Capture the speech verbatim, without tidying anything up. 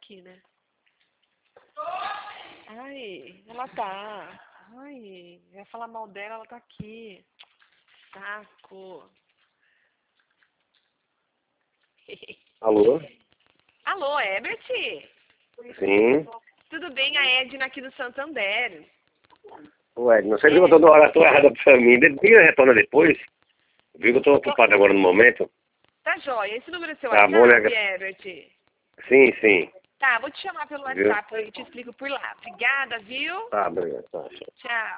aqui, né? Ai, ela tá. Ai, vai falar mal dela, ela tá aqui. Saco. Alô? Alô, Herbert? Sim. Tudo bem? A Edna aqui do Santander. Ué, não sei se eu tô dando hora errada pra mim. Diga, retorna depois. Viu que eu tô ocupado agora no momento. Tá joia. Esse número é seu Tá bom, WhatsApp, né? Herbert? Sim, sim. Tá, vou te chamar pelo Viu? WhatsApp, eu te explico por lá. Obrigada, viu? Tá, obrigado. Tá. Tchau.